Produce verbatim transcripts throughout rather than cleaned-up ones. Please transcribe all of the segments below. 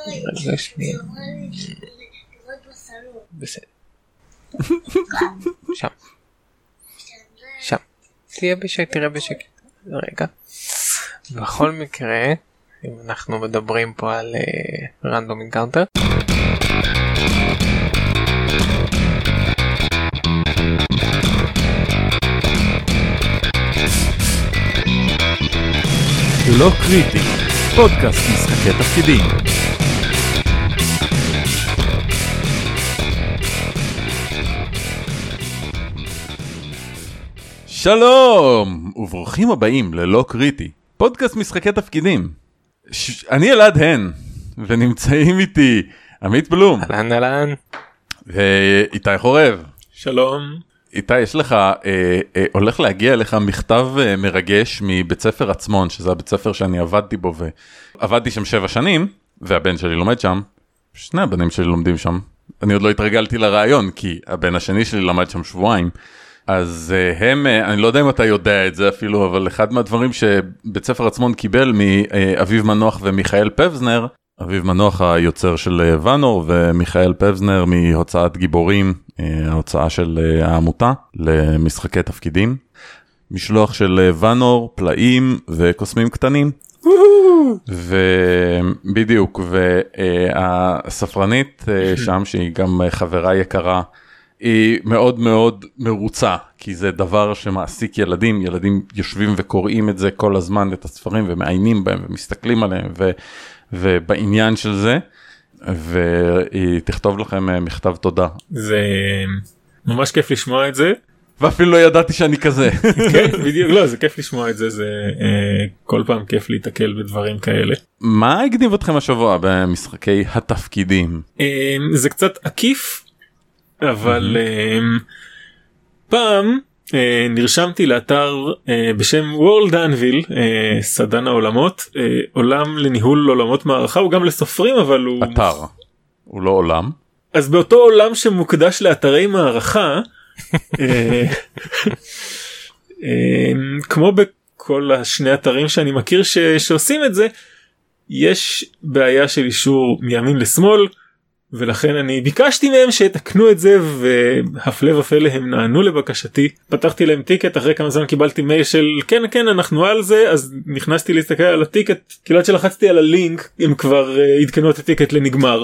רגע שנייה. בסדר. שם. שם. תהיה בשקט, תראה בשקט. רגע. בכל מקרה, אם אנחנו מדברים פה על רנדום אינקאונטר. לא קריטי, פודקאסט משחקי תפקידים. שלום וברוכים הבאים ללא קריטי, פודקאסט משחקי תפקידים. ש... אני אלעד הן, ונמצאים איתי עמית בלום. אהלן אהלן. ואיתי חורב. שלום. איתי, יש לך, אה, אה, הולך להגיע אליך מכתב אה, מרגש מבית ספר עצמון, שזה הבית ספר שאני עבדתי בו, ועבדתי שם שבע שנים, והבן שלי לומד שם, שני הבנים שלי לומדים שם. אני עוד לא התרגלתי לרעיון, כי הבן השני שלי למד שם שבועיים, אז אה, הם, אה, אני לא יודע אם אתה יודע את זה אפילו, אבל אחד מהדברים שבית ספר עצמון קיבל מאביב מנוח ומיכאל פבזנר, אביב מנוח היוצר של ונור, ומיכאל פבזנר מהוצאת גיבורים, ההוצאה של העמותה למשחקי תפקידים. משלוח של ונור, פלאים וקוסמים קטנים. ובדיוק, והספרנית שם, שהיא גם חברה יקרה, היא מאוד מאוד מרוצה, כי זה דבר שמעסיק ילדים. ילדים יושבים וקוראים את זה כל הזמן, את הספרים, ומעיינים בהם ומסתכלים עליהם, ו... ובעניין של זה, והיא תכתוב לכם מכתב תודה. זה ממש כיף לשמוע את זה. ואפילו לא ידעתי שאני כזה. כן, בדיוק, לא, זה כיף לשמוע את זה, זה כל פעם כיף להתקל בדברים כאלה. מה הגניב אתכם השבוע במשחקי התפקידים? זה קצת עקיף, אבל פעם נרשמתי לאתר בשם World Anvil, סדן העולמות, עולם לניהול עולמות מערכה, הוא גם לסופרים, אבל הוא... אתר, הוא לא עולם. אז באותו עולם שמוקדש לאתרי מערכה, כמו בכל השני אתרים שאני מכיר ש... שעושים את זה, יש בעיה של אישור מימין לשמאל, ולכן אני ביקשתי מהם שתקנו את זה, והפלא ופלא הם נענו לבקשתי. פתחתי להם טיקט, אחרי כמה זמן קיבלתי מייל של כן כן אנחנו על זה, אז נכנסתי להסתכל על הטיקט, כאילו עד שלחצתי על הלינק הם כבר עדכנו את הטיקט לנגמר.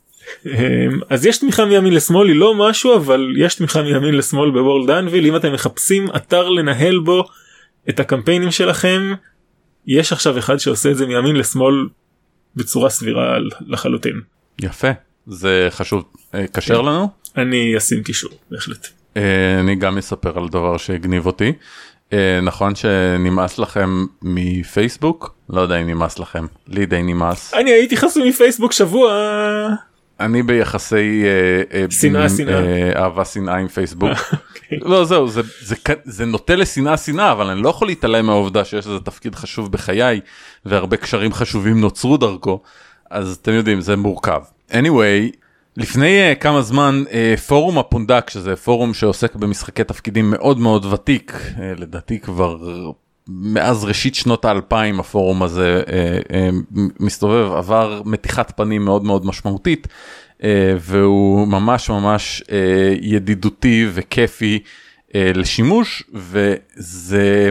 אז יש תמיכה מימין לשמאל, היא לא משהו, אבל יש תמיכה מימין לשמאל בוורלד אנביל. אם אתם מחפשים אתר לנהל בו את הקמפיינים שלכם, יש עכשיו אחד שעושה את זה מימין לשמאל בצורה סבירה לחלוטין. יפה. זה חשוב, קשר לנו? אני אשים קישור, בהחלט. אני גם אספר על דבר שהגניב אותי. נכון שנמאס לכם מפייסבוק? לא יודע אם נמאס לכם, לי די נמאס. אני הייתי חסום מפייסבוק שבוע. אני ביחסי שנאה, שנאה. אהבה שנאה עם פייסבוק. לא, זהו, זה נוטה לשנאה שנאה, אבל אני לא יכול להתעלם מהעובדה שיש לזה תפקיד חשוב בחיי, והרבה קשרים חשובים נוצרו דרכו, אז אתם יודעים, זה מורכב. anyway, לפני uh, כמה זמן uh, פורום הפונדק, שזה פורום שעוסק במשחקי תפקידים מאוד מאוד ותיק, uh, לדעתי כבר מאז ראשית שנות האלפיים הפורום הזה uh, uh, מסתובב, עבר מתיחת פנים מאוד מאוד משמעותית, uh, והוא ממש ממש uh, ידידותי וכיפי uh, לשימוש, וזה...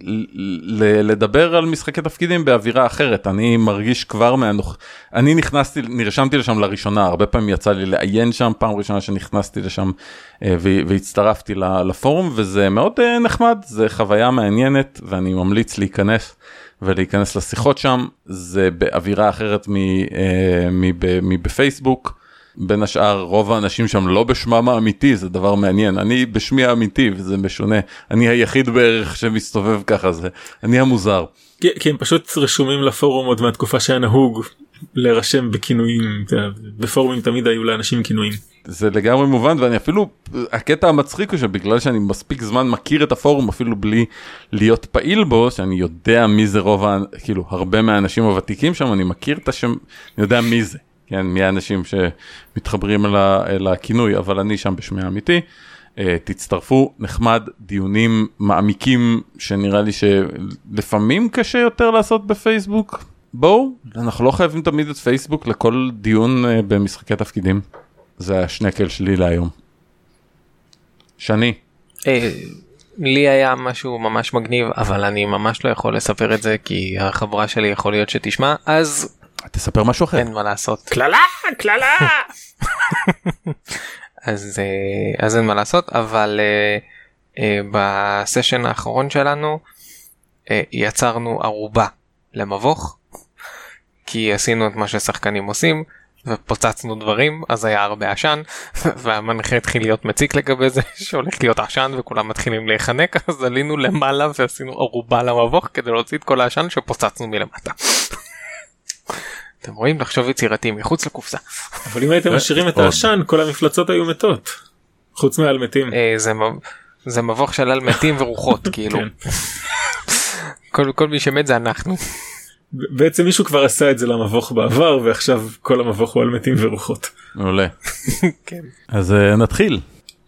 לדבר על משחקי תפקידים באווירה אחרת. אני מרגיש כבר מהנוח, אני נכנסתי, נרשמתי לשם לראשונה, הרבה פעמים יצא לי לעיין שם, פעם ראשונה שנכנסתי לשם והצטרפתי לפורום, וזה מאוד נחמד, זה חוויה מעניינת, ואני ממליץ להיכנס ולהיכנס לשיחות שם. זה באווירה אחרת מבפייסבוק. בין השאר, רוב האנשים שם לא בשמם האמיתי, זה דבר מעניין. אני בשמי האמיתי, וזה משונה. אני היחיד בערך שמסתובב ככה, זה אני המוזר. כי הם פשוט רשומים לפורום עוד מהתקופה שהיה נהוג להירשם בכינויים. בפורומים תמיד היו לאנשים כינויים. זה לגמרי מובן, ואני אפילו, הקטע המצחיק הוא שבגלל שאני מספיק זמן מכיר את הפורום, אפילו בלי להיות פעיל בו, שאני יודע מי זה רוב, כאילו, הרבה מהאנשים הוותיקים שם, אני מכיר את השם, אני יודע מי זה. כן, מי האנשים שמתחברים אל הכינוי, אבל אני שם בשמי האמיתי. תצטרפו, נחמד, דיונים מעמיקים, שנראה לי שלפעמים קשה יותר לעשות בפייסבוק, בואו, אנחנו לא חייבים תמיד את פייסבוק לכל דיון uh, במשחקי תפקידים. זה השנקל שלי להיום. שני. לי היה משהו ממש מגניב, אבל אני ממש לא יכול לספר את זה, כי החברה שלי יכול להיות שתשמע, אז... תספר משהו אחר. אין מה לעשות. כללה, כללה! אז, אז אין מה לעשות, אבל uh, uh, בסשן האחרון שלנו, uh, יצרנו ערובה למבוך, כי עשינו את מה ששחקנים עושים, ופוצצנו דברים, אז היה הרבה עשן, והמנחה התחיל להיות מציק לגבי זה, שהולך להיות עשן וכולם מתחילים להיחנק, אז עלינו למעלה ועשינו ערובה למבוך, כדי להוציא את כל העשן שפוצצנו מלמטה. אתם רואים? לחשוב יצירתי מחוץ לקופסה. אבל אם הייתם משאירים את העשן, כל המפלצות היו מתות. חוץ מעל מתים. זה מבוך של על מתים ורוחות, כאילו. כל מי שמת זה אנחנו. בעצם מישהו כבר עשה את זה למבוך בעבר, ועכשיו כל המבוך הוא על מתים ורוחות. מעולה. אז נתחיל.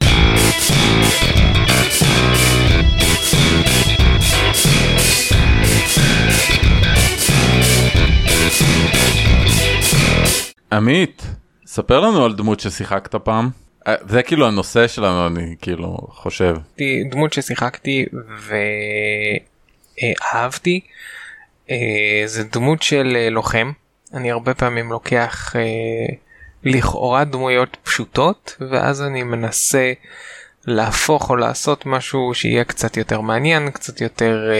עמית, ספר לנו על דמות ששיחקת פעם. זה כאילו הנושא שלנו, אני כאילו חושב. דמות ששיחקתי ואהבתי, זה דמות של לוחם. אני הרבה פעמים לוקח לכאורה דמויות פשוטות, ואז אני מנסה להפוך או לעשות משהו שיהיה קצת יותר מעניין, קצת יותר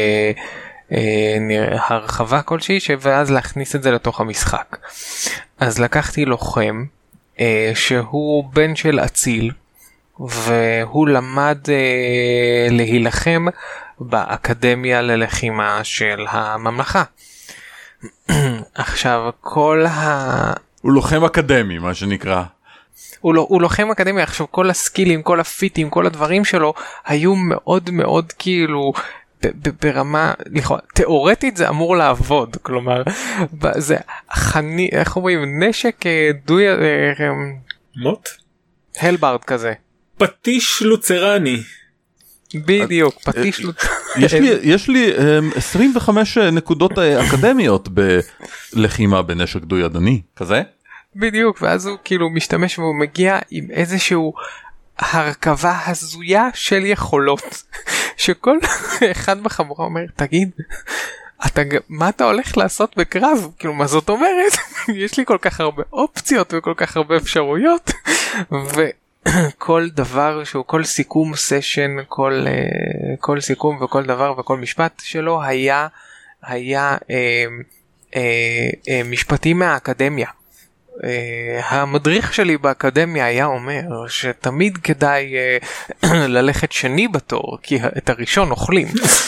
הרחבה כלשהי, ואז להכניס את זה לתוך המשחק. אז לקחתי לוחם שהוא בן של אציל, והוא למד להילחם באקדמיה ללחימה של הממלכה. עכשיו כל ה... הוא לוחם אקדמי, מה שנקרא. הוא, לא, הוא לוחם אקדמי. עכשיו כל הסקילים, כל הפיטים, כל הדברים שלו היו מאוד מאוד כאילו ברמה, תיאורטית זה אמור לעבוד, כלומר זה חני, איך אומרים, נשק דוי מוט? הלברד כזה, פטיש לוצרני. בדיוק, פטיש לוצרני. יש לי עשרים וחמש נקודות אקדמיות בלחימה בנשק דוי ידני כזה. בדיוק, ואז הוא כאילו משתמש והוא מגיע עם איזשהו הרכבה הזויה של יכולות, שכל אחד בחבורה אומר, תגיד, אתה, מה אתה הולך לעשות בקרב? כאילו, מה זאת אומרת? יש לי כל כך הרבה אופציות וכל כך הרבה אפשרויות, וכל דבר שהוא, כל סיכום סשן, כל, כל סיכום וכל דבר וכל משפט שלו היה, היה אה, אה, אה, משפטים מהאקדמיה. Uh, המדריך שלי באקדמיה היה אומר שתמיד כדאי uh, ללכת שני בתור, כי את הראשון אוכלים.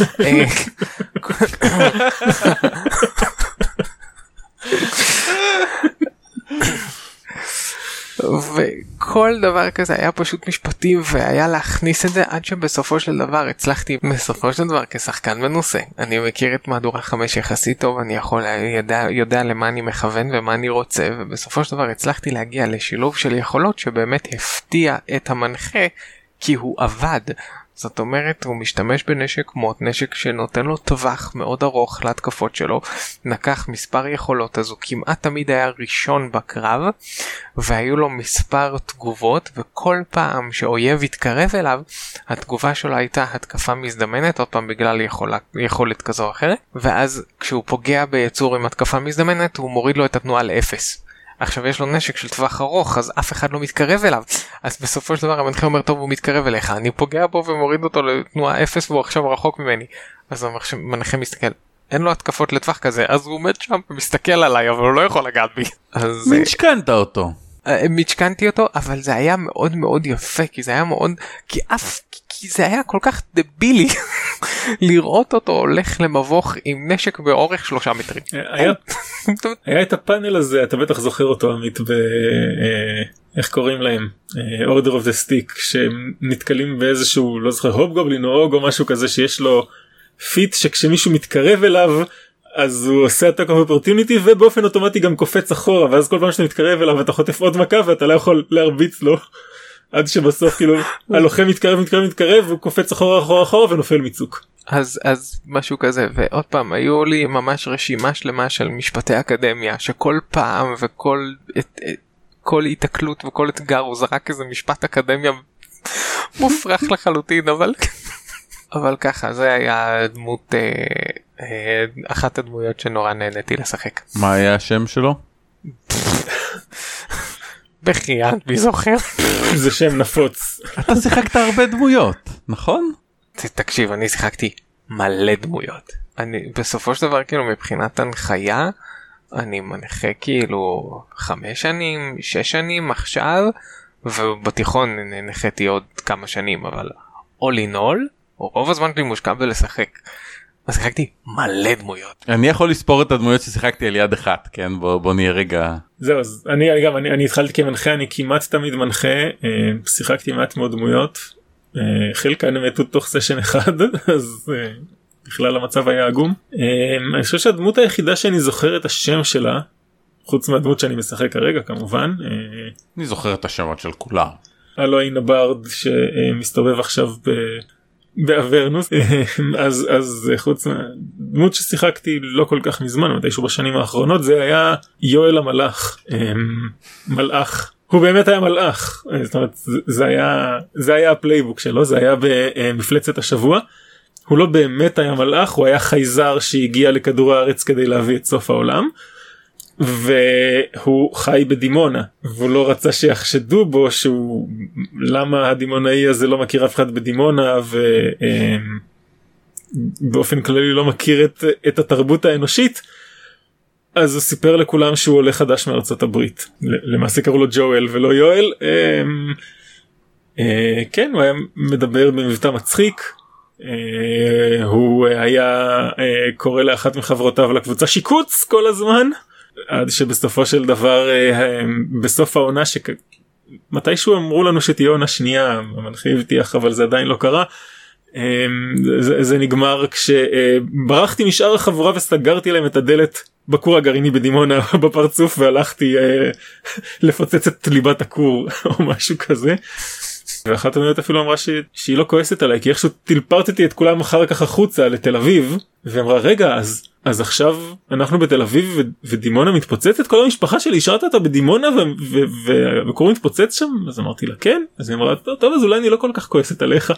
וכל דבר כזה היה פשוט משפטים, והיה להכניס את זה עד שבסופו של דבר הצלחתי, בסופו של דבר כשחקן מנוסה, אני מכיר את מהדורה חמש יחסית טוב, אני יכול, יודע, יודע למה אני מכוון ומה אני רוצה, ובסופו של דבר הצלחתי להגיע לשילוב של יכולות שבאמת הפתיע את המנחה, כי הוא עבד. זאת אומרת, הוא משתמש בנשק מוט, נשק שנותן לו טווח מאוד ארוך להתקפות שלו, נקח מספר יכולות, אז הוא כמעט תמיד היה ראשון בקרב, והיו לו מספר תגובות, וכל פעם שאויב התקרב אליו, התגובה שלו הייתה התקפה מזדמנת, עוד פעם בגלל יכולה, יכולת כזו או אחרת, ואז כשהוא פוגע ביצור עם התקפה מזדמנת, הוא מוריד לו את התנועה לאפס. עכשיו יש לו נשק של טווח ארוך, אז אף אחד לא מתקרב אליו, אז בסופו של דבר המנחה אומר, טוב, הוא מתקרב אליך, אני פוגע בו ומוריד אותו לתנועה אפס, והוא עכשיו רחוק ממני. אז המנחה מסתכל, אין לו התקפות לטווח כזה, אז הוא עומד שם ומסתכל עליי, אבל הוא לא יכול לגעת בי. משכנת אותו. משכנתי אותו, אבל זה היה מאוד מאוד יפה, כי זה היה מאוד, כי אף, כי זה היה כל כך דבילי לראות אותו הולך למבוך עם נשק באורך שלושה מטרים. היה, היה את הפאנל הזה, אתה בטח זוכר אותו עמית, ב, איך קוראים להם? Order of the Stick, שהם נתקלים באיזשהו, לא זוכר, הוב גובלין או אוג או משהו כזה, שיש לו פיט שכשמישהו מתקרב אליו, אז הוא עושה attack of opportunity, ובאופן אוטומטי גם קופץ אחורה, ואז כל פעם שאתה מתקרב אליו אתה חוטף עוד מכה ואתה לא יכול להרביץ לו. עד שבסוף כאילו הלוחם מתקרב מתקרב מתקרב והוא קופץ אחורה אחורה אחורה ונופל מצוק. אז אז משהו כזה, ועוד פעם היו לי ממש רשימה שלמה של משפטי אקדמיה שכל פעם וכל את, את, כל התקלות וכל אתגר הוא זרק איזה משפט אקדמיה מופרך לחלוטין, אבל אבל ככה זה היה דמות אה, אה, אחת הדמויות שנורא נהניתי לשחק. מה היה השם שלו? בחייאת, מי זוכר? זה שם נפוץ. אתה שיחקת הרבה דמויות, נכון? תקשיב, אני שיחקתי מלא דמויות. אני בסופו של דבר כאילו מבחינת הנחיה אני מנחה כאילו חמש שנים, שש שנים עכשיו, ובתיכון נחתי עוד כמה שנים, אבל all in all, רוב הזמן שלי מושקע בלשחק. אז שיחקתי מלא דמויות. אני יכול לספור את הדמויות ששיחקתי על יד אחת, כן? בוא, בוא נהיה רגע. זהו, אז אני, אני גם, אני, אני התחלתי כמנחה, אני כמעט תמיד מנחה, אה, שיחקתי מעט מאוד דמויות, אה, חלקן מתו תוך סשן אחד, אז אה, בכלל המצב היה עגום. אה, אני חושב שהדמות היחידה שאני זוכר את השם שלה, חוץ מהדמות שאני משחק כרגע כמובן. אה, אני זוכר את השמות של כולם. הלו אינה ברד שמסתובב עכשיו ב... באברנוס, אז אז חוץ מהדמות ששיחקתי לא כל כך מזמן, מתישהו בשנים האחרונות, זה היה יואל המלאך, מלאך, הוא באמת היה מלאך, זאת אומרת זה היה זה היה הפלייבוק שלו, זה היה במפלצת השבוע, הוא לא באמת היה מלאך, הוא היה חייזר שהגיע לכדור הארץ כדי להביא את סוף העולם, והוא חי בדימונה, והוא לא רצה שיחשדו בו שהוא למה הדימונאי הזה לא מכיר אף אחד בדימונה, ובאופן כללי לא מכיר את, את התרבות האנושית, אז הוא סיפר לכולם שהוא עולה חדש מארצות הברית. למעשה קראו לו ג'ואל ולא יואל. כן, הוא היה מדבר במבטא מצחיק, הוא היה קורא לאחת מחברותיו לקבוצה שיקוץ כל הזמן, עד שבסופו של דבר בסוף העונה שמתישהו אמרו לנו שתהיה עונה שנייה, המנחה הבטיח אבל זה עדיין לא קרה, זה, זה נגמר כשברחתי משאר החבורה וסגרתי להם את הדלת בכור הגרעיני בדימונה בפרצוף והלכתי לפוצץ את ליבת הכור או משהו כזה. ואחת המניות אפילו אמרה ש... שהיא לא כועסת עליי כי איכשהו טלפרטתי את כולם אחר כך החוצה לתל אביב, ואמרה רגע אז אז עכשיו אנחנו בתל אביב ו... ודימונה מתפוצצת, כל המשפחה שלי השארת אותה בדימונה וכור ו... ו... מתפוצץ שם? אז אמרתי לה כן, אז היא אמרה טוב, טוב אז אולי אני לא כל כך כועסת עליך.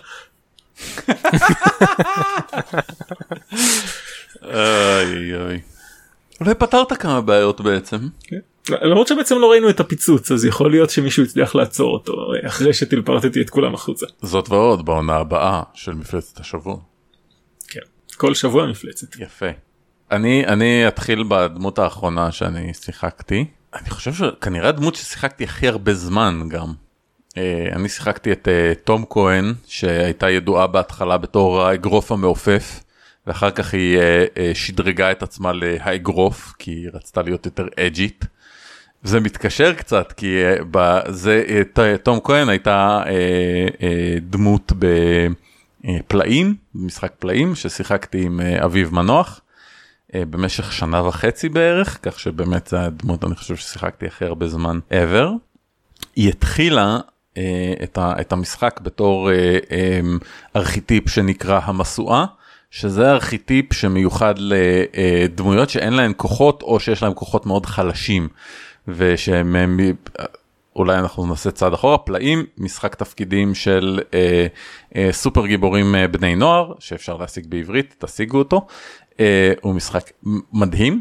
אוי אוי, אולי פתרת כמה בעיות בעצם. כן, למרות שבעצם לא ראינו את הפיצוץ, אז יכול להיות שמישהו הצליח לעצור אותו אחרי שטלפרטתי את כולם החוצה. זאת ועוד בעונה הבאה של מפלצת השבוע. כן, כל שבוע מפלצת. יפה. אני אני אתחיל בדמות האחרונה שאני שיחקתי. אני חושב שכנראה הדמות ששיחקתי הכי הרבה זמן גם. אני שיחקתי את תום כהן, שהייתה ידועה בהתחלה בתור האגרוף המעופף, ואחר כך היא שדרגה את עצמה להאגרוף, כי היא רצתה להיות יותר אג'ית. זה מתקשר קצת, כי בזה, תום כהן הייתה דמות בפלאים, במשחק פלאים, ששיחקתי עם אביב מנוח, במשך שנה וחצי בערך, כך שבאמת זה הדמות, אני חושב ששיחקתי הכי הרבה זמן ever. היא התחילה את, ה, את המשחק בתור ארכיטיפ שנקרא המסועה, שזה ארכיטיפ שמיוחד לדמויות שאין להן כוחות, או שיש להן כוחות מאוד חלשים, ושהם, אולי אנחנו נעשה צעד אחורה, פלאים, משחק תפקידים של אה, אה, סופר גיבורים אה, בני נוער, שאפשר להשיג בעברית, תשיגו אותו, אה, הוא משחק מדהים,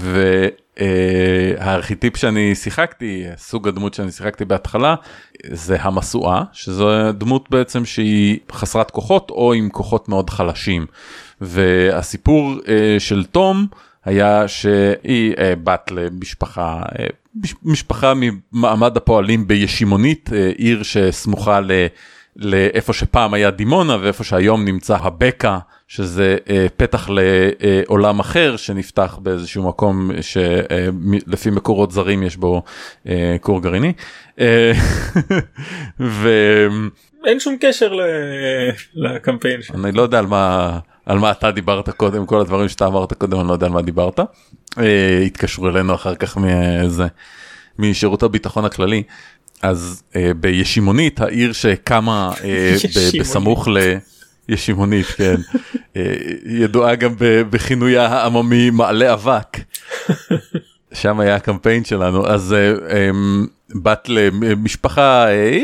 והארכיטיפ שאני שיחקתי, סוג הדמות שאני שיחקתי בהתחלה, זה המסועה, שזו דמות בעצם שהיא חסרת כוחות, או עם כוחות מאוד חלשים, והסיפור אה, של תום, היה שהיא אה, בת למשפחה, אה, משפחה ממעמד הפועלים בישימונית, אה, עיר שסמוכה ל, לאיפה שפעם היה דימונה, ואיפה שהיום נמצא הבקה, שזה אה, פתח לעולם אחר, שנפתח באיזשהו מקום שלפי מקורות זרים יש בו אה, כור גרעיני. אה, ו... אין שום קשר לקמפיין. אני לא יודע על מה... על מה אתה דיברת קודם, כל הדברים שאתה אמרת קודם, אני לא יודע על מה דיברת. התקשרו אלינו אחר כך מזה, משירות הביטחון הכללי. אז בישימונית, העיר שקמה בסמוך ל... ישימונית, כן. ידועה גם בכינויה העממי מעלה אבק. שם היה הקמפיין שלנו. אז בת למשפחה,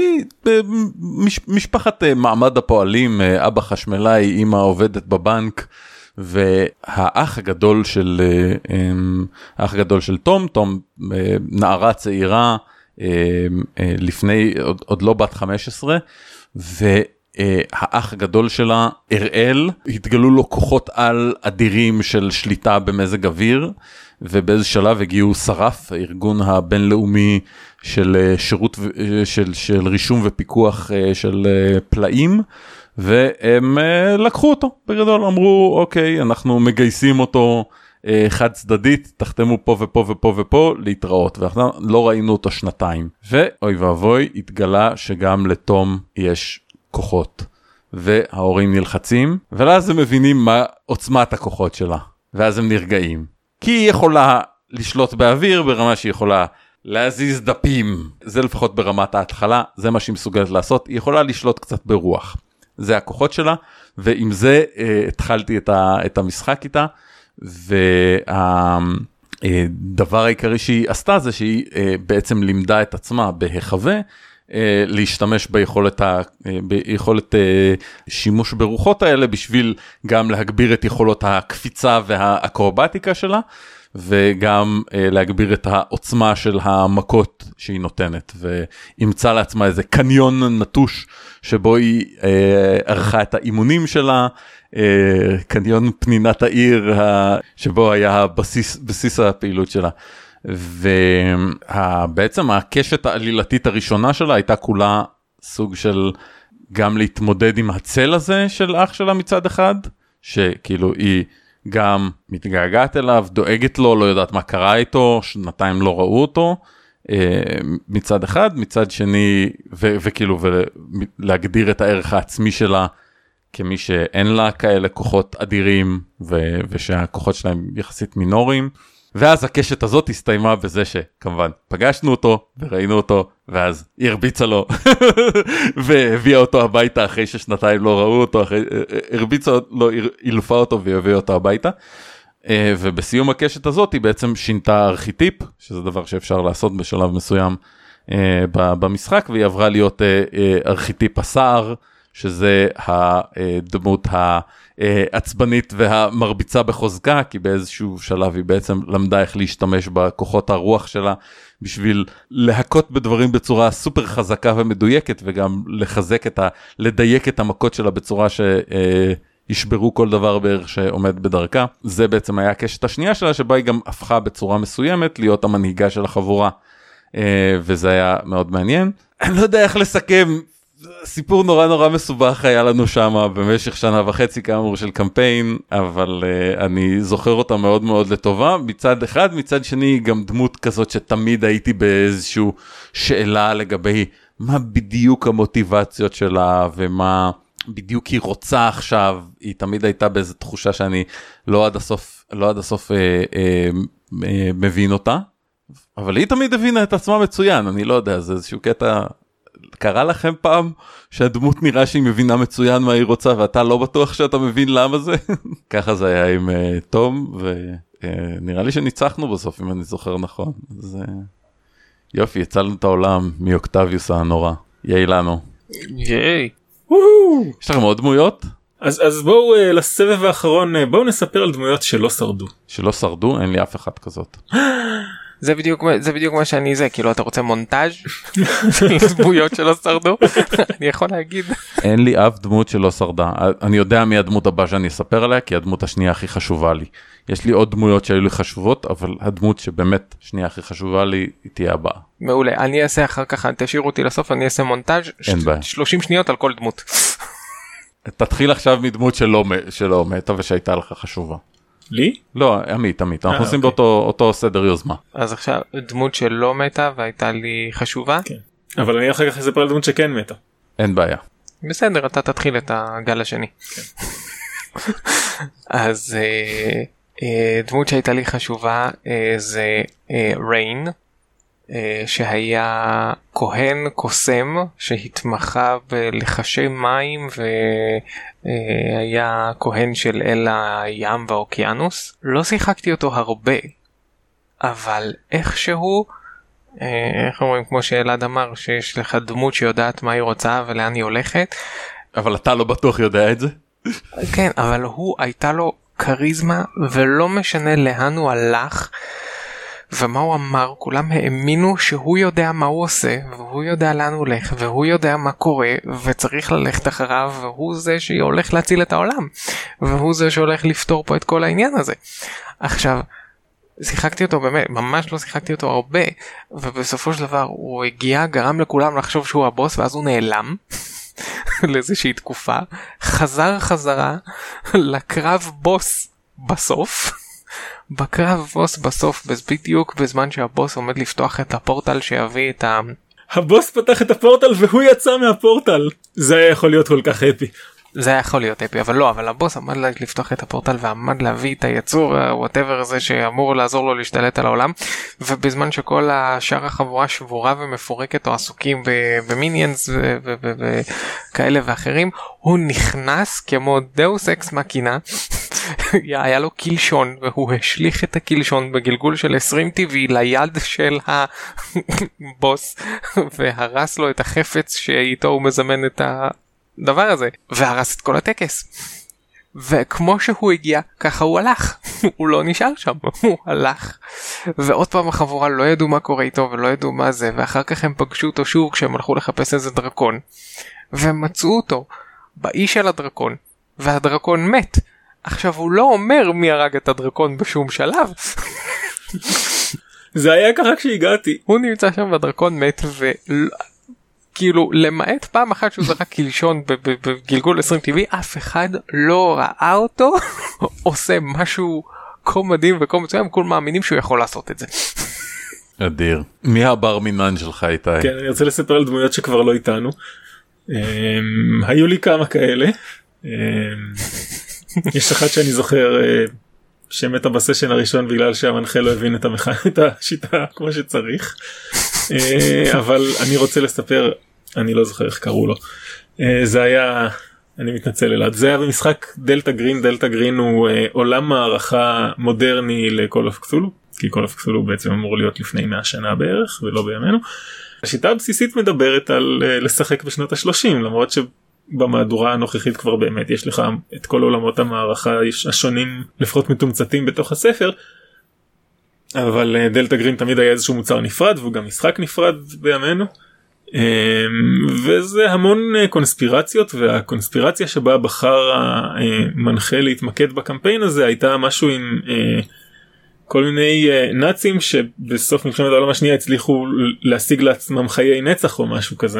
משפחת מעמד הפועלים, אבא חשמלאי, אמא עובדת בבנק, והאח הגדול של, האח הגדול של תום, תום נערה צעירה, לפני, עוד, עוד לא בת חמש עשרה, ו... האח הגדול שלה, אראל, התגלו לו כוחות על אדירים של שליטה במזג אוויר, ובאיזה שלב הגיעו שרף, הארגון הבינלאומי של שירות, של, של רישום ופיקוח של פלאים, והם לקחו אותו בגדול, אמרו, אוקיי, אנחנו מגייסים אותו חד צדדית, תחתמו פה ופה ופה ופה, להתראות, ואנחנו לא ראינו אותו שנתיים. ואוי ואבוי, התגלה שגם לתום יש כוחות, וההורים נלחצים, ואז הם מבינים מה עוצמת הכוחות שלה, ואז הם נרגעים. כי היא יכולה לשלוט באוויר ברמה שהיא יכולה להזיז דפים, זה לפחות ברמת ההתחלה, זה מה שהיא מסוגלת לעשות, היא יכולה לשלוט קצת ברוח. זה הכוחות שלה, ועם זה אה, התחלתי את, ה, את המשחק איתה, והדבר העיקרי שהיא עשתה זה שהיא אה, בעצם לימדה את עצמה בהחווה, להשתמש ביכולת, ה, ביכולת שימוש ברוחות האלה בשביל גם להגביר את יכולות הקפיצה והאקרובטיקה שלה, וגם להגביר את העוצמה של המכות שהיא נותנת, ואימצה לעצמה איזה קניון נטוש שבו היא ערכה את האימונים שלה, קניון פנינת העיר שבו היה הבסיס, בסיס הפעילות שלה. ובעצם הקשת העלילתית הראשונה שלה הייתה כולה סוג של גם להתמודד עם הצל הזה של אח שלה מצד אחד, שכאילו היא גם מתגעגעת אליו, דואגת לו, לא יודעת מה קרה איתו, שנתיים לא ראו אותו, מצד אחד, מצד שני, ו- וכאילו ולהגדיר את הערך העצמי שלה, כמי שאין לה כאלה כוחות אדירים, ו- ושהכוחות שלהם יחסית מינוריים, ואז הקשת הזאת הסתיימה בזה שכמובן פגשנו אותו וראינו אותו, ואז היא הרביצה לו והביאה אותו הביתה אחרי ששנתיים לא ראו אותו, אחרי, הרביצה לו, הילפה אותו והביאה אותו הביתה, ובסיום הקשת הזאת היא בעצם שינתה ארכיטיפ, שזה דבר שאפשר לעשות בשלב מסוים במשחק, והיא עברה להיות ארכיטיפ הסער, שזה הדמות העצבנית והמרביצה בחוזקה, כי באיזשהו שלב היא בעצם למדה איך להשתמש בכוחות הרוח שלה, בשביל להכות בדברים בצורה סופר חזקה ומדויקת, וגם לחזק את ה... לדייק את המכות שלה בצורה שישברו כל דבר בערך שעומד בדרכה. זה בעצם היה הקשת השנייה שלה, שבה היא גם הפכה בצורה מסוימת להיות המנהיגה של החבורה, וזה היה מאוד מעניין. אני לא יודע איך לסכם, סיפור נורא נורא מסובך היה לנו שם במשך שנה וחצי כאמור של קמפיין, אבל uh, אני זוכר אותה מאוד מאוד לטובה מצד אחד, מצד שני גם דמות כזאת שתמיד הייתי באיזשהו שאלה לגבי מה בדיוק המוטיבציות שלה ומה בדיוק היא רוצה עכשיו. היא תמיד הייתה באיזו תחושה שאני לא עד הסוף, לא עד הסוף אה, אה, אה, מבין אותה, אבל היא תמיד הבינה את עצמה מצוין. אני לא יודע, זה איזשהו קטע. קרה לכם פעם שהדמות נראה שהיא מבינה מצוין מה היא רוצה ואתה לא בטוח שאתה מבין למה זה? ככה זה היה עם uh, תום, ונראה uh, לי שניצחנו בסוף אם אני זוכר נכון. אז uh, יופי, הצלנו את העולם מאוקטביוס הנורא. יאי לנו. ייי. יש לכם עוד דמויות? אז, אז בואו uh, לסבב האחרון, uh, בואו נספר על דמויות שלא שרדו. שלא שרדו? אין לי אף אחד כזאת. זה בדיוק, זה בדיוק מה שאני זה, כאילו אתה רוצה מונטאז' של דמויות שלא שרדו? אני יכול להגיד. אין לי אף דמות שלא שרדה. אני יודע מי הדמות הבאה שאני אספר עליה, כי הדמות השנייה הכי חשובה לי. יש לי עוד דמויות שהיו לי חשובות, אבל הדמות שבאמת שנייה הכי חשובה לי, היא תהיה הבאה. מעולה, אני אעשה אחר כך, תשאירו אותי לסוף, אני אעשה מונטאז' שלושים שניות על כל דמות. תתחיל עכשיו מדמות שלא, שלא מתה ושהייתה לך חשובה. לי? לא, עמית, עמית, אנחנו עושים באותו סדר יוזמה. אז עכשיו, דמות שלא מתה והייתה לי חשובה? כן. אבל אני אחר כך אספר על דמות שכן מתה. אין בעיה. בסדר, אתה תתחיל את הגל השני. אז דמות שהייתה לי חשובה זה ריין, שהיה כהן קוסם שהתמחה בלחשי מים והיה כהן של אל הים והאוקיינוס. לא שיחקתי אותו הרבה, אבל איכשהו, איך אומרים, כמו שאלעד אמר, שיש לך דמות שיודעת מה היא רוצה ולאן היא הולכת. אבל אתה לא בטוח יודע את זה? כן, אבל הוא הייתה לו קריזמה, ולא משנה לאן הוא הלך ומה הוא אמר, כולם האמינו שהוא יודע מה הוא עושה, והוא יודע לאן הוא הולך, והוא יודע מה קורה, וצריך ללכת אחריו, והוא זה שהולך להציל את העולם, והוא זה שהולך לפתור פה את כל העניין הזה. עכשיו, שיחקתי אותו באמת, ממש לא שיחקתי אותו הרבה, ובסופו של דבר הוא הגיע, גרם לכולם לחשוב שהוא הבוס, ואז הוא נעלם לאיזושהי תקופה, חזר חזרה לקרב בוס בסוף, בקרב בוס בסוף, בדיוק בזמן שהבוס עומד לפתוח את הפורטל שיביא את ה... הבוס פתח את הפורטל והוא יצא מהפורטל. זה היה יכול להיות כל כך אפי. זה היה יכול להיות אפי, אבל לא, אבל הבוס עמד לפתוח את הפורטל ועמד להביא את היצור, whatever הזה שאמור לעזור לו להשתלט על העולם, ובזמן שכל השאר החבורה שבורה ומפורקת או עסוקים במיניאנס וכאלה ואחרים, הוא נכנס כמו דאוס אקס מקינה, היה לו קילשון, והוא השליך את הקילשון בגלגול של עשרים טבעי ליד של הבוס, והרס לו את החפץ שאיתו הוא מזמן את ה... דבר הזה, והרס את כל הטקס. וכמו שהוא הגיע, ככה הוא הלך. הוא לא נשאר שם, הוא הלך. ועוד פעם החבורה לא ידעו מה קורה איתו ולא ידעו מה זה, ואחר כך הם פגשו אותו שוב כשהם הלכו לחפש איזה דרקון, ומצאו אותו באי של הדרקון, והדרקון מת. עכשיו הוא לא אומר מי הרג את הדרקון בשום שלב. זה היה ככה כשהגעתי. הוא נמצא שם והדרקון מת, ו... כאילו למעט פעם אחת שהוא זרק קילשון בגלגול עשרים טבעי, אף אחד לא ראה אותו עושה משהו כה מדהים וכה מצוין, כולם מאמינים שהוא יכול לעשות את זה. אדיר. מי הבר מינן שלך איתי? כן, אני רוצה לספר על דמויות שכבר לא איתנו. היו לי כמה כאלה. יש אחת שאני זוכר שמתה בסשן הראשון בגלל שהמנחה לא הבין את השיטה כמו שצריך. אבל אני רוצה לספר, אני לא זוכר איך קראו לו, זה היה, אני מתנצל אלעד, זה היה במשחק דלטה גרין. דלטה גרין הוא עולם מערכה מודרני לקול אוף קתולו, כי קול אוף קתולו בעצם אמור להיות לפני מאה שנה בערך ולא בימינו. השיטה הבסיסית מדברת על לשחק בשנות השלושים, למרות שבמהדורה הנוכחית כבר באמת יש לך את כל עולמות המערכה השונים לפחות מתומצתים בתוך הספר, אבל דלטה גרין תמיד היה איזשהו מוצר נפרד, והוא גם משחק נפרד בימינו, וזה המון קונספירציות, והקונספירציה שבה בחר המנחה להתמקד בקמפיין הזה הייתה משהו עם כל מיני נאצים שבסוף מלחמת העולם השנייה הצליחו להשיג לעצמם חיי נצח או משהו כזה,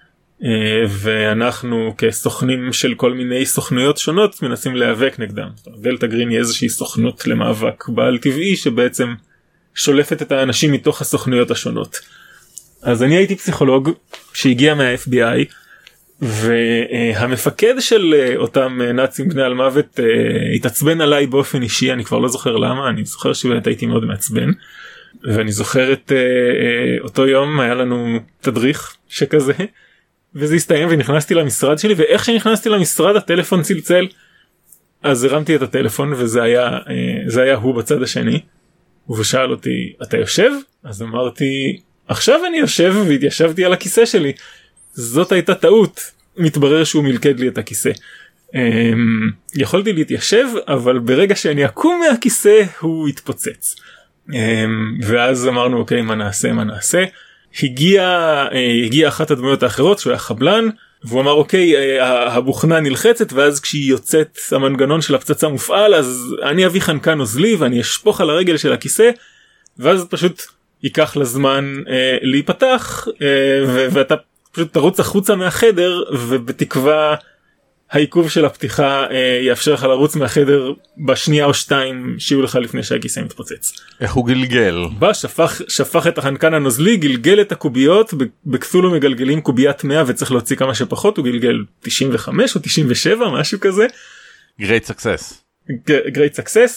ואנחנו כסוכנים של כל מיני סוכנויות שונות מנסים להיאבק נגדם. דלטה גרין היא איזושהי סוכנות למאבק בעל טבעי שבעצם שולפת את האנשים מתוך הסוכנויות השונות. אז אני הייתי פסיכולוג שהגיע מה-אף בי איי, והמפקד של אותם נאצים בני על מוות התעצבן עליי באופן אישי, אני כבר לא זוכר למה, אני זוכר שבאמת הייתי מאוד מעצבן, ואני זוכר את אותו יום היה לנו תדריך שכזה, וזה הסתיים ונכנסתי למשרד שלי, ואיך שנכנסתי למשרד הטלפון צלצל, אז הרמתי את הטלפון וזה היה, זה היה הוא בצד השני, והוא שאל אותי, אתה יושב? אז אמרתי, עכשיו אני יושב, והתיישבתי על הכיסא שלי. זאת הייתה טעות. מתברר שהוא מלכד לי את הכיסא. יכולתי להתיישב, אבל ברגע שאני אקום מהכיסא, הוא התפוצץ. ואז אמרנו, אוקיי, מה נעשה, מה נעשה? הגיעה, הגיעה אחת הדמויות האחרות, שהוא היה חבלן, והוא אמר, אוקיי, הבוכנה נלחצת, ואז כשהיא יוצאת המנגנון של הפצצה מופעל, אז אני אביא חנקן נוזלי, ואני אשפוך על הרגל של הכיסא, ואז פשוט ייקח לזמן אה, להיפתח, אה, ו- ואתה פשוט תרוץ החוצה מהחדר, ובתקווה העיכוב של הפתיחה אה, יאפשר לך לרוץ מהחדר בשנייה או שתיים שיהיו לך לפני שהכיסא מתפוצץ. איך הוא גלגל? בא, שפך, שפך את החנקן הנוזלי, גלגל את הקוביות, בקתולו מגלגלים קוביית מאה וצריך להוציא כמה שפחות, הוא גלגל תשעים וחמש או תשעים ושבע, משהו כזה. Great success. Great success.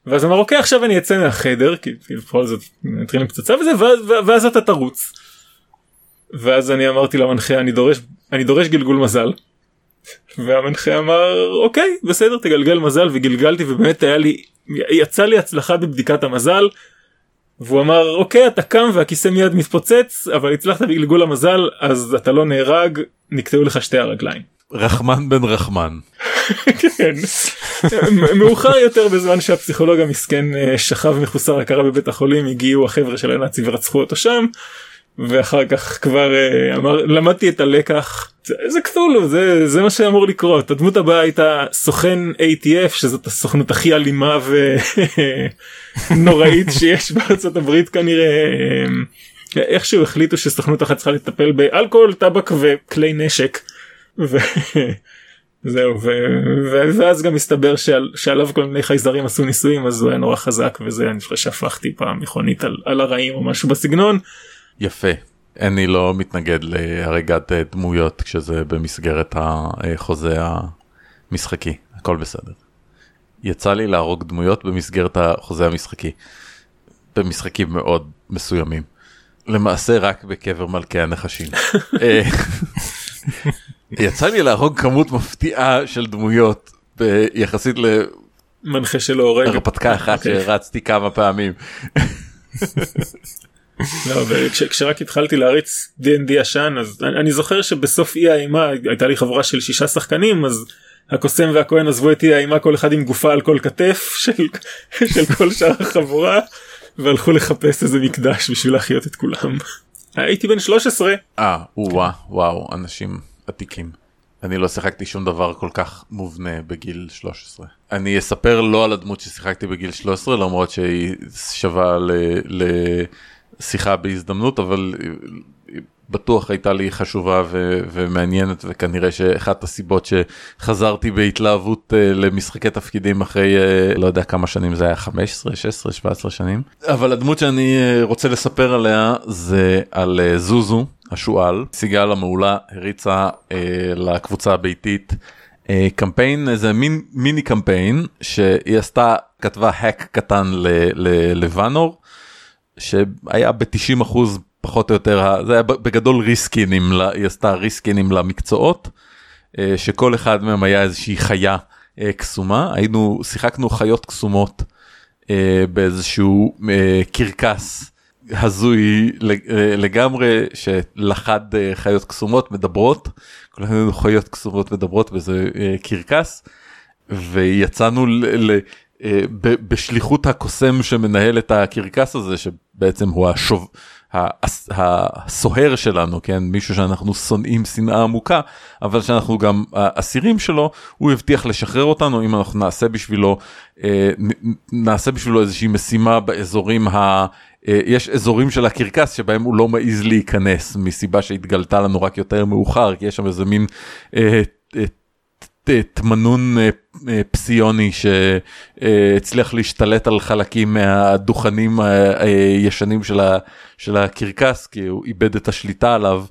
ואז אמר אוקיי עכשיו אני אצא מהחדר כי בכל זאת נתחיל עם פצצה וזה ואז, ואז אתה תרוץ. ואז אני אמרתי למנחה אני דורש אני דורש גלגול מזל. והמנחה אמר אוקיי בסדר תגלגל מזל, וגלגלתי ובאמת היה לי יצא לי הצלחה בבדיקת המזל. והוא אמר אוקיי אתה קם והכיסא מיד מתפוצץ אבל הצלחת בגלגול המזל אז אתה לא נהרג, נקטעו לך שתי הרגליים. רחמן בן רחמן. כן. מאוחר יותר בזמן שהפסיכולוג המסכן שכב מחוסר הכרה בבית החולים הגיעו החבר'ה של הנאצי ורצחו אותו שם. ואחר כך כבר אמר למדתי את הלקח, זה קטולו, זה זה מה שאמור לקרות. הדמות הבאה הייתה סוכן איי טי אף שזאת הסוכנות הכי אלימה ונוראית שיש בארצות הברית כנראה. איכשהו החליטו שסוכנות אחת צריכה לטפל באלכוהול, טבק וכלי נשק וזהו. ואז גם מסתבר שעליו כל מיני חייזרים עשו ניסויים אז הוא היה נורא חזק וזה אני חושב שהפכתי פעם מכונית על הרעים או משהו בסגנון. יפה, אני לא מתנגד להרגת דמויות כשזה במסגרת החוזה המשחקי, הכל בסדר. יצא לי להרוג דמויות במסגרת החוזה המשחקי, במשחקים מאוד מסוימים. למעשה רק בקבר מלכי הנחשים. יצא לי להרוג כמות מפתיעה של דמויות ביחסית למנחה שלו הורג. הרפתקה אחת שרצתי כמה פעמים. לא, וכשרק התחלתי להריץ די אנד די ישן אז אני זוכר שבסוף אי האימה הייתה לי חבורה של שישה שחקנים אז הקוסם והכהן עזבו את אי האימה כל אחד עם גופה על כל כתף של, של כל שאר החבורה והלכו לחפש איזה מקדש בשביל להחיות את כולם. הייתי בן שלוש עשרה. אה, וואו, וואו, אנשים עתיקים. אני לא שיחקתי שום דבר כל כך מובנה בגיל שלוש עשרה. אני אספר לא על הדמות ששיחקתי בגיל שלוש עשרה למרות שהיא שווה ל... ל... שיחה בהזדמנות, אבל בטוח הייתה לי חשובה ו- ומעניינת, וכנראה שאחת הסיבות שחזרתי בהתלהבות uh, למשחקי תפקידים אחרי, uh, לא יודע כמה שנים זה היה, חמש עשרה, שש עשרה, שבע עשרה שנים. אבל הדמות שאני uh, רוצה לספר עליה זה על uh, זוזו, השואל. סיגל המעולה הריצה uh, לקבוצה הביתית uh, קמפיין, איזה מין, מיני קמפיין, שהיא עשתה, כתבה האק קטן לוונור, שהיה ב-תשעים אחוז פחות או יותר, זה היה בגדול ריסקינים, היא עשתה ריסקינים למקצועות, שכל אחד מהם היה איזושהי חיה קסומה, היינו, שיחקנו חיות קסומות באיזשהו קרקס הזוי לגמרי, שלחד חיות קסומות מדברות, כל אחד היינו חיות קסומות מדברות באיזה קרקס, ויצאנו ל... בשליחות הקוסם שמנהל את הקרקס הזה, שבעצם הוא השוב, הסוהר שלנו, כן? מישהו שאנחנו שונאים שנאה עמוקה, אבל שאנחנו גם האסירים שלו, הוא הבטיח לשחרר אותנו, אם אנחנו נעשה בשבילו, נעשה בשבילו איזושהי משימה באזורים ה... יש אזורים של הקרקס שבהם הוא לא מעז להיכנס, מסיבה שהתגלתה לנו רק יותר מאוחר, כי יש שם איזה מין... תמנון פסיוני שהצליח להשתלט על חלקים מהדוכנים הישנים של הקרקס, כי הוא איבד את השליטה עליו,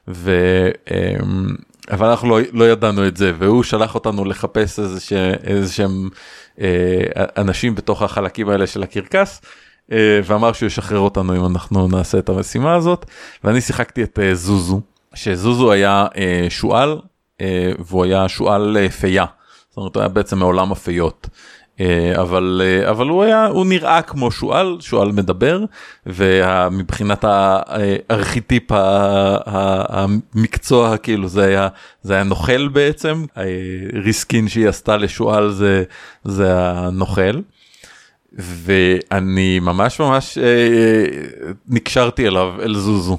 אבל אנחנו לא ידענו את זה, והוא שלח אותנו לחפש איזה שהם אנשים בתוך החלקים האלה של הקרקס, ואמר שהוא ישחרר אותנו אם אנחנו נעשה את המשימה הזאת, ואני שיחקתי את זוזו, שזוזו היה שואל, והוא היה שואל פייה, זאת אומרת הוא היה בעצם מעולם הפיות, אבל, אבל הוא היה, הוא נראה כמו שואל, שואל מדבר, ומבחינת הארכיטיפ המקצוע כאילו זה היה, זה היה נוכל בעצם, ריסקין שהיא עשתה לשואל זה, זה הנוכל, ואני ממש ממש נקשרתי אליו, אל זוזו.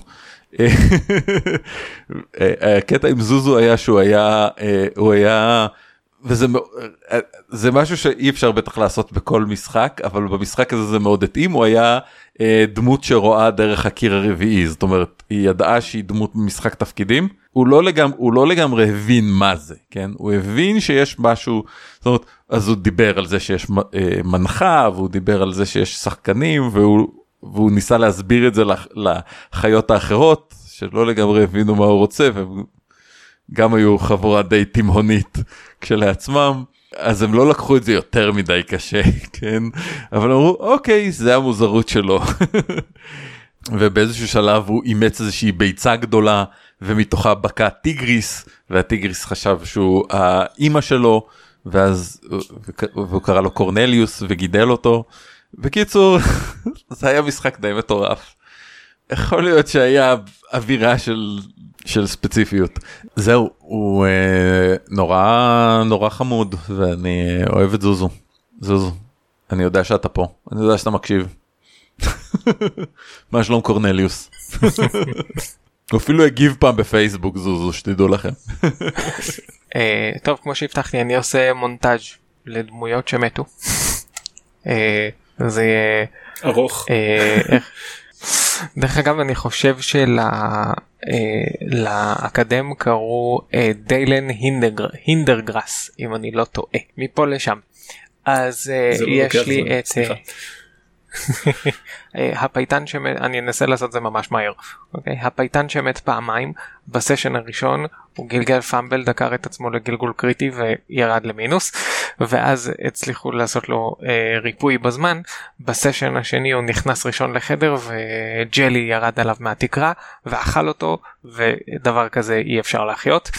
הקטע עם זוזו היה שהוא היה, הוא היה, וזה זה משהו שאי אפשר בטח לעשות בכל משחק, אבל במשחק הזה זה מאוד התאים, הוא היה דמות שרואה דרך הקיר הרביעי, זאת אומרת, היא ידעה שהיא דמות במשחק תפקידים, הוא לא לגמרי, הוא לא לגמרי הבין מה זה, כן? הוא הבין שיש משהו, זאת אומרת, אז הוא דיבר על זה שיש מנחה, והוא דיבר על זה שיש שחקנים, והוא, והוא ניסה להסביר את זה לחיות האחרות, שלא לגמרי הבינו מה הוא רוצה, וגם היו חבורה די תימהונית כשלעצמם, אז הם לא לקחו את זה יותר מדי קשה, כן? אבל אמרו, אוקיי, זה המוזרות שלו. ובאיזשהו שלב הוא אימץ איזושהי ביצה גדולה, ומתוכה בקע טיגריס, והטיגריס חשב שהוא האימא שלו, ואז הוא קרא לו קורנליוס וגידל אותו. בקיצור, זה היה משחק די מטורף. יכול להיות שהיה אווירה של, של ספציפיות. זהו, הוא אה, נורא נורא חמוד, ואני אוהב את זוזו. זוזו, אני יודע שאתה פה, אני יודע שאתה מקשיב. מה שלום קורנליוס? הוא אפילו הגיב פעם בפייסבוק זוזו, שתדעו לכם. טוב, כמו שהבטחתי, אני עושה מונטאז' לדמויות שמתו. זה יהיה ארוך. דרך אגב, אני חושב שלאקדם קראו דיילן הינדרגרס, אם אני לא טועה, מפה לשם. אז יש לי את הפייטן שמת, אני אנסה לעשות זה ממש מהר, אוקיי? הפייטן שמת פעמיים, בסשן הראשון הוא גלגל פאמבל, דקר את עצמו לגלגול קריטי וירד למינוס, ואז הצליחו לעשות לו אה, ריפוי בזמן. בסשן השני הוא נכנס ראשון לחדר וג'לי ירד עליו מהתקרה ואכל אותו, ודבר כזה אי אפשר להחיות.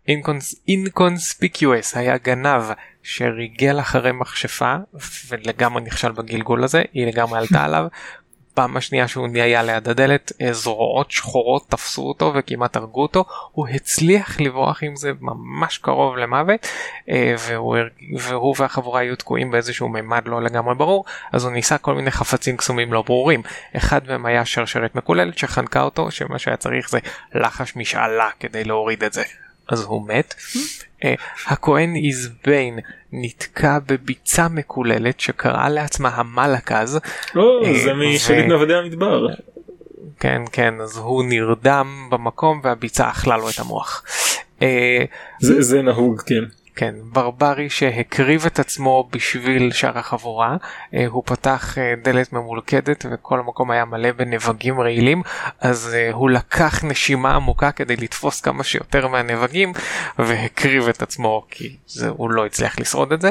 אינקונספיקוס היה גנב שריגל אחרי מכשפה ולגמרי נכשל בגלגול הזה, היא לגמרי עלתה עליו. פעם השנייה שהוא היה ליד הדלת, זרועות שחורות תפסו אותו וכמעט הרגו אותו, הוא הצליח לברוח עם זה ממש קרוב למוות, והוא, והוא והחבורה היו תקועים באיזשהו מימד לא לגמרי ברור, אז הוא ניסה כל מיני חפצים קסומים לא ברורים. אחד מהם היה שרשרת מקוללת שחנקה אותו, שמה שהיה צריך זה לחש משאלה כדי להוריד את זה, אז הוא מת. הכהן איזביין נתקע בביצה מקוללת שקראה לעצמה המלאקז. זה משליט נוודי המדבר. כן, כן, אז הוא נרדם במקום והביצה אכלה לו את המוח. זה נהוג, כן. כן, ברברי שהקריב את עצמו בשביל שאר החבורה, הוא פתח דלת ממולכדת וכל המקום היה מלא בנבגים רעילים, אז הוא לקח נשימה עמוקה כדי לתפוס כמה שיותר מהנבגים והקריב את עצמו כי זה, הוא לא הצליח לשרוד את זה.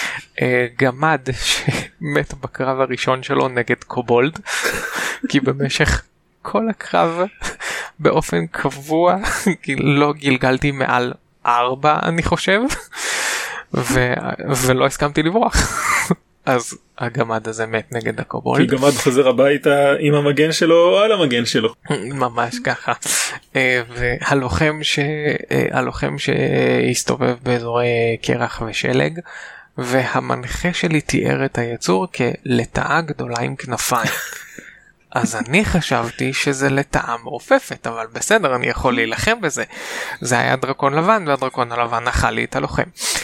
גמד שמת בקרב הראשון שלו נגד קובולד, כי במשך כל הקרב באופן קבוע לא גלגלתי מעל ארבע אני חושב, ו... ולא הסכמתי לברוח. אז הגמד הזה מת נגד הקובולד. כי גמד חוזר הביתה עם המגן שלו או על המגן שלו. ממש ככה. והלוחם ש... הלוחם שהסתובב באזורי קרח ושלג, והמנחה שלי תיאר את היצור כלטאה גדולה עם כנפיים. אז אני חשבתי שזה לטעה מעופפת, אבל בסדר, אני יכול להילחם בזה. זה היה דרקון לבן, והדרקון הלבן אכל לי את הלוחם.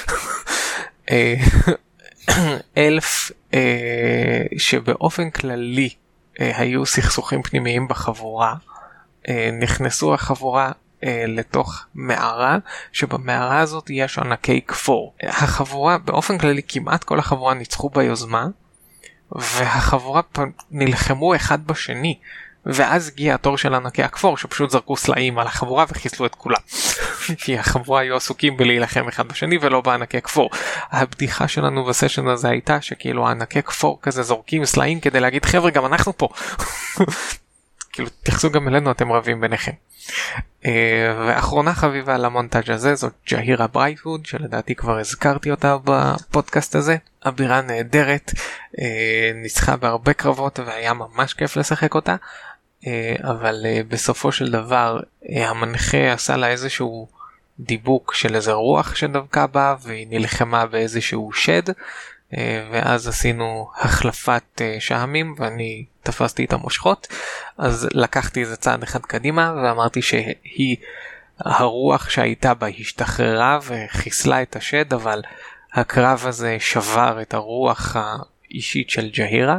אלף שבאופן כללי היו סכסוכים פנימיים בחבורה, נכנסו החבורה לתוך מערה, שבמערה הזאת יש ענקי כפור. החבורה, באופן כללי כמעט כל החבורה ניצחו ביוזמה, והחבורה נלחמו אחד בשני, ואז הגיע התור של ענקי הכפור שפשוט זרקו סלעים על החבורה וחיסלו את כולם. כי החבורה היו עסוקים בלהילחם אחד בשני ולא בענקי כפור. הבדיחה שלנו בסשן הזה הייתה שכאילו הענקי כפור כזה זורקים סלעים כדי להגיד חבר'ה גם אנחנו פה. כאילו תחסו גם אלינו, אתם רבים ביניכם. ואחרונה חביבה על המונטאז' הזה זאת ג'הירה ברייטווד, שלדעתי כבר הזכרתי אותה בפודקאסט הזה. אבירה נהדרת, ניצחה בהרבה קרבות והיה ממש כיף לשחק אותה, אבל בסופו של דבר המנחה עשה לה איזשהו דיבוק של איזה רוח שדבקה בה והיא נלחמה באיזשהו שד, ואז עשינו החלפת שעמים ואני תפסתי את המושכות, אז לקחתי איזה צעד אחד קדימה ואמרתי שהיא הרוח שהייתה בה השתחררה וחיסלה את השד, אבל הקרב הזה שבר את הרוח האישית של ג'הירה,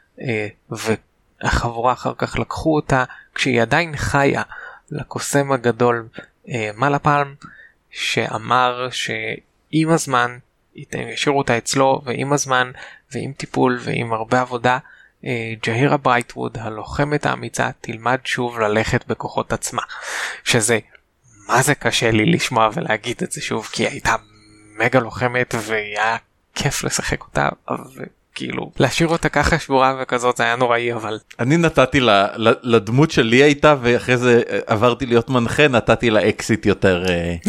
והחבורה אחר כך לקחו אותה כשהיא עדיין חיה לקוסם הגדול מלאפלם, שאמר שעם הזמן ישאירו אותה אצלו, ועם הזמן ועם טיפול ועם הרבה עבודה ג'הירה ברייטווד הלוחמת האמיצה תלמד שוב ללכת בכוחות עצמה, שזה מה זה קשה לי לשמוע ולהגיד את זה שוב כי היא הייתה מגה לוחמת והיה כיף לשחק אותה, אבל כאילו להשאיר אותה ככה שבורה וכזאת זה היה נוראי. אבל אני נתתי לדמות שלי הייתה ואחרי זה עברתי להיות מנחה, נתתי לה אקסיט יותר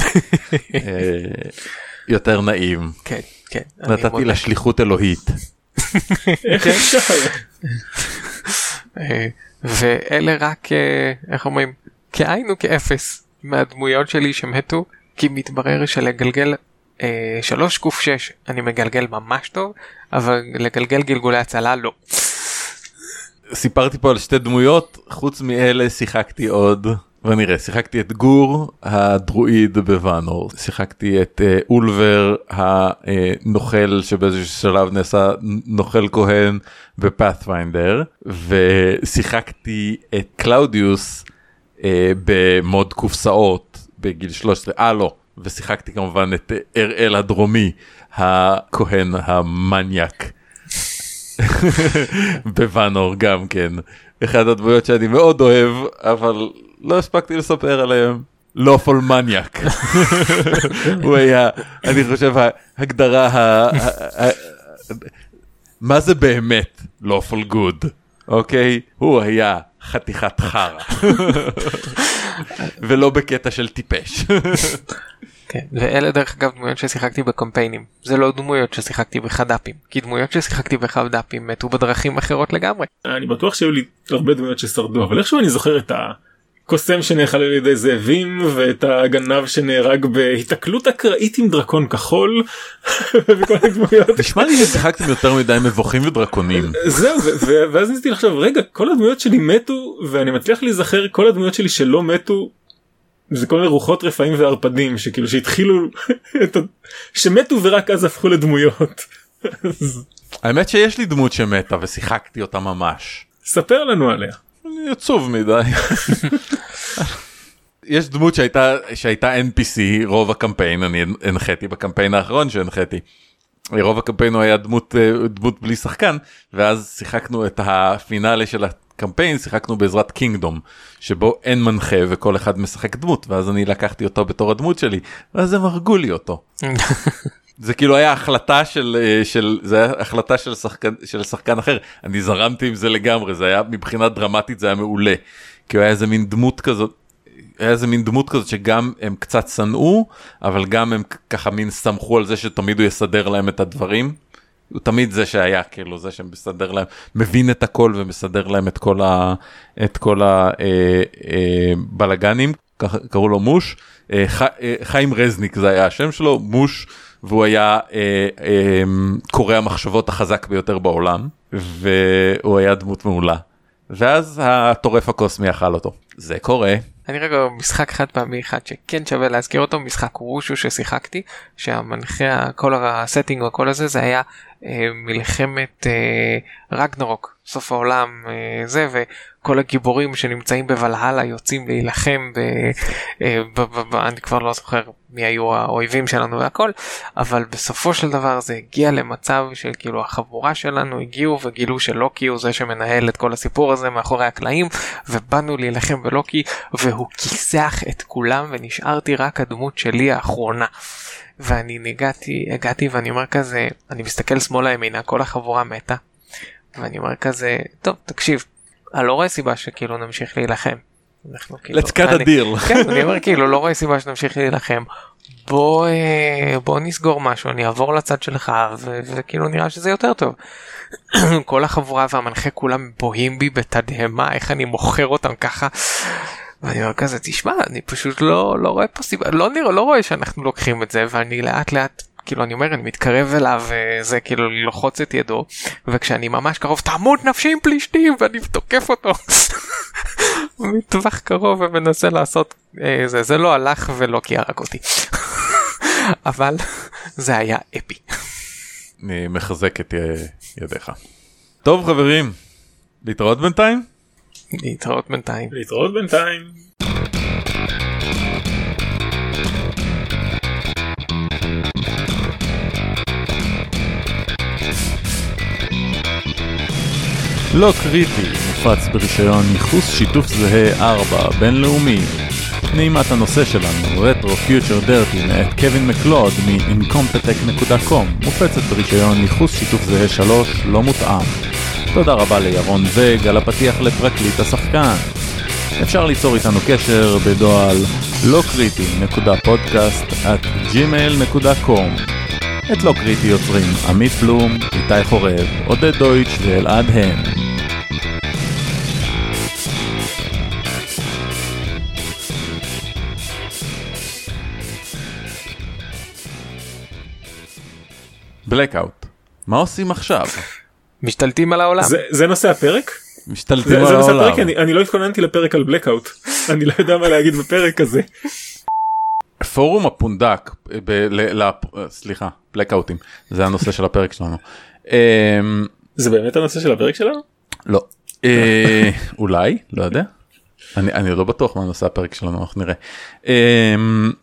יותר נעים. כן, כן. נתתי לה שליחות אלוהית. איך אפשר? ואלה רק, איך אומרים, כעיינו כאפס מהדמויות שלי שמתו, כי מתברר שלגלגל אה, שלוש קוף שש אני מגלגל ממש טוב, אבל לגלגל גלגולי הצלה לא. סיפרתי פה על שתי דמויות, חוץ מאלה שיחקתי עוד, ונראה, שיחקתי את גור הדרואיד בוואנור, שיחקתי את אה, אולבר הנוכל שבאיזשהו שלב נעשה נוכל כהן בפאת'פיינדר, ושיחקתי את קלאודיוס אה, במוד קופסאות בגיל שלוש עשרה, אה לא, ושיחקתי כמובן את אראל הדרומי הכהן המניאק בוואנור גם כן, אחד הדמויות שאני מאוד אוהב אבל לא הספקתי לספר עליהם. לופול מניאק. הוא היה, אני חושב, ההגדרה, מה זה באמת לופול גוד, אוקיי? הוא היה חתיכת חרה. ולא בקטע של טיפש. כן, ואלה דרך אגב דמויות ששיחקתי בקמפיינים, זה לא דמויות ששיחקתי בחדאפים, כי דמויות ששיחקתי בחדאפים מתו בדרכים אחרות לגמרי. אני בטוח שהיו לי הרבה דמויות ששרדו, אבל איכשהו אני זוכר את הקוסם שנאכל על ידי זאבים, ואת הגנב שנהרג בהתקלות אקראית עם דרקון כחול, וכל הדמויות. נשמע לי ששיחקתם יותר מדי מבוכים ודרקונים. זהו, ואז ניסיתי לחשוב, רגע, כל הדמויות שלי מתו, ואני מצליח להיזכר כל הדמויות שלי שלא מתו, זה כל מיני רוחות רפאים וערפדים שכאילו שהתחילו שמתו ורק אז הפכו לדמויות. האמת שיש לי דמות שמתה ושיחקתי אותה ממש. ספר לנו עליה. אני עצוב מדי. יש דמות שהייתה שהייתה אן פי סי רוב הקמפיין, אני הנחיתי בקמפיין האחרון שהנחיתי. רוב הקמפיין הוא היה דמות דמות בלי שחקן, ואז שיחקנו את הפינאלה של קמפיין, שיחקנו בעזרת קינגדום, שבו אין מנחה וכל אחד משחק דמות, ואז אני לקחתי אותו בתור הדמות שלי, ואז הם הרגו לי אותו. זה כאילו היה החלטה של, של, זה היה החלטה של שחקן, של שחקן אחר, אני זרמתי עם זה לגמרי, זה היה מבחינה דרמטית, זה היה מעולה, כי הוא היה איזה מין דמות כזאת, היה איזה מין דמות כזאת שגם הם קצת שנאו, אבל גם הם ככה מין סמכו על זה שתמיד הוא יסדר להם את הדברים, הוא תמיד זה שהיה, כאילו, זה שמסדר להם, מבין את הכל ומסדר להם את כל ה, את כל הבלגנים, קראו לו מוש, חיים רזניק זה היה השם שלו, מוש, והוא היה קורא המחשבות החזק ביותר בעולם, והוא היה דמות מעולה. ואז הטורף הקוסמי אכל אותו. זה קורה. אני רגע משחק חד פעמי אחד שכן שווה להזכיר אותו, משחק רושו ששיחקתי, שהמנחה, כל הסטינג וכל הזה, זה היה אה, מלחמת אה, רגנרוק, סוף העולם, אה, זה, וכל הגיבורים שנמצאים בוולהלה יוצאים להילחם, ב, אה, ב, ב, ב, אני כבר לא זוכר מי היו האויבים שלנו והכל, אבל בסופו של דבר זה הגיע למצב של כאילו החבורה שלנו הגיעו וגילו שלוקי הוא זה שמנהל את כל הסיפור הזה מאחורי הקלעים, ובאנו להילחם בלוקי, והוא כיסח את כולם ונשארתי רק הדמות שלי האחרונה. ואני הגעתי, הגעתי ואני אומר כזה, אני מסתכל שמאלה ימינה, כל החבורה מתה, ואני אומר כזה, טוב תקשיב, אני לא רואה סיבה שכאילו נמשיך להילחם. Let's cut a deal. כן, אני אומר כאילו לא רואה סיבה שנמשיך להילחם, בוא בוא נסגור משהו, אני אעבור לצד שלך וכאילו נראה שזה יותר טוב. כל החבורה והמנחה כולם בוהים בי בתדהמה איך אני מוכר אותם ככה, ואני אומר כזה, תשמע, אני פשוט לא לא רואה פה סיבה, לא נראה, לא רואה שאנחנו לוקחים את זה, ואני לאט לאט כאילו אני אומר, אני מתקרב אליו וזה כאילו לוחוץ את ידו, וכשאני ממש קרוב, תעמוד נפשי עם פלישתים, ואני תוקף אותו מטווח קרוב ומנסה לעשות אה, זה, זה לא הלך ולא כי הרג אותי אבל זה היה אפי. אני מחזק את ידיך. טוב חברים, להתראות בינתיים? להתראות בינתיים. להתראות בינתיים. לא קריטי, מופץ ברישיון ייחוס שיתוף זהה ארבע בינלאומי. נעימת הנושא שלנו, רטרו פיוטר דרטי, מאת קווין מקלוד מ-אינקומפטק דוט קום, מופצת ברישיון ייחוס שיתוף זהה שלוש, לא מותאם. תודה רבה לירון וג על הפתיח לפרקליט השחקן. אפשר ליצור איתנו קשר בדואל לא קריטי נקודה פודקאסט את ג'ימייל נקודה קום. את לא קריטי יוצרים עמית בלום, איתי חורב, עודד דויטש ואלעד הן. בלקאוט, מה עושים עכשיו? משתלטים על העולם. זה, זה נושא הפרק? משתלטים זה, על זה העולם. נושא הפרק, אני, אני לא התכוננתי לפרק על בלקאוט. אני לא יודע מה להגיד בפרק הזה. פורום הפונדק, ב, ל, ל, סליחה, בלקאוטים, זה הנושא של הפרק שלנו. זה באמת הנושא של הפרק שלנו? לא. אולי, לא יודע. אני, אני לא בטוח מה נושא הפרק שלנו, אנחנו נראה.